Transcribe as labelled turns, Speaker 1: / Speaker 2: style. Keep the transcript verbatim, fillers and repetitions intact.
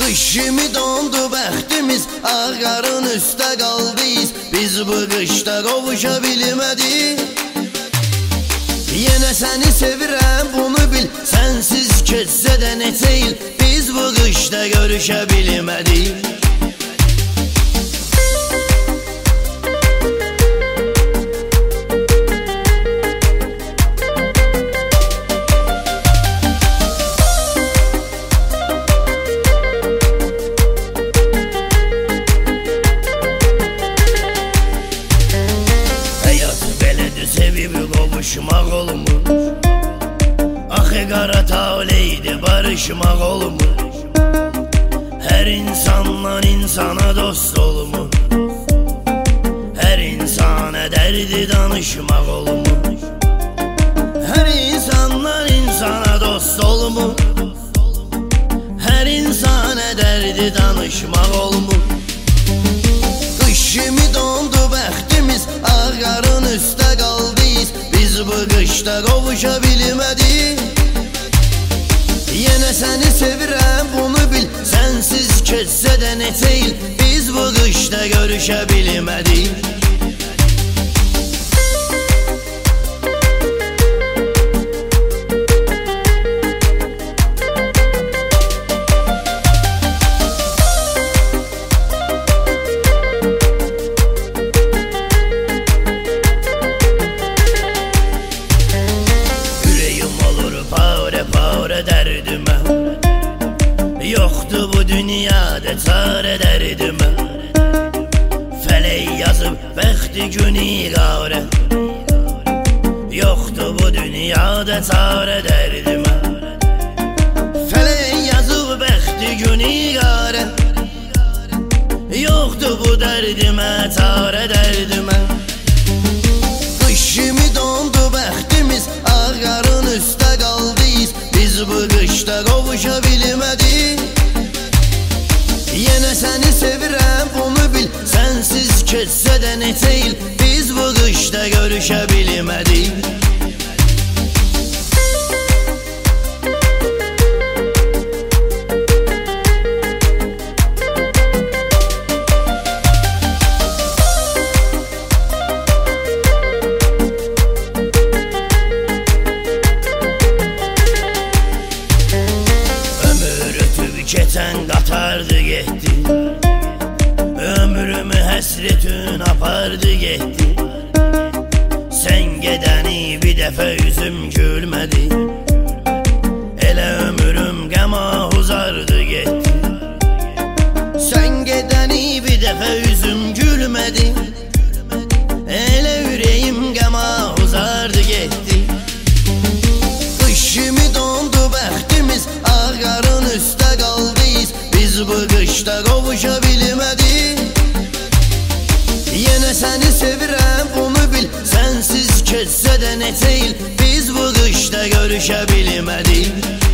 Speaker 1: Kışımı dondu bəxtimiz, ağarın üstə qaldıyız. Biz bu qışda qovuşa bilmədik. Yenə səni sevirəm, bunu bil. Sənsiz keçsə də neçə il, biz bu qışda görüşə bilmədik. Sevib qovuşmaq olmur, axı qara taleydi barışmaq olmur. Hər insandan insana dost olmur, hər insana dərdi danışmaq olmur. Hər insandan insana dost olmur, hər insana dərdi danışmaq olmur. Qışımı dondu bəxtimiz, ağarın üstə qaldıyız. Biz bu qışda qovuşa bilmədik. Yenə səni sevirəm, bunu bil. Sənsiz keçsə də neçə il, biz bu qışda görüşə bilmədik. Dərdimə yoxdur bu dünyada çarə dərdimə. Fələk yazıb bəxti günü qarə, yoxdur bu dünyada çarə dərdimə. Fələk yazıb bəxti günü qarə, yoxdur bu dərdimə çarə dərdimə. Qışımı dondu bəxtimiz, ağarın üstə qaldıyız. Biz bu qışda qovuşa bilmədik. Yenə səni sevirəm, bunu bil. Sənsiz keçsə də neçə il, biz bu qışda görüşə bilmədik. Keçən qatardı getdi, ömrümü həsretin apardı getdi. Sən gedəni bir dəfə üzüm gülmədi, elə ömrüm qəma uzardı getdi. Sən gedəni bir dəfə üzüm gülmədi, elə ürəyim qəma uzardı getdi. Qışımı dondu bəxtimiz, ağarın üstə qaldıyız. Biz bu qışda qovuşa bilmədik. Yenə səni sevirəm, bunu bil. Sənsiz keçsə də neçə il, biz bu qışda görüşə bilmədik.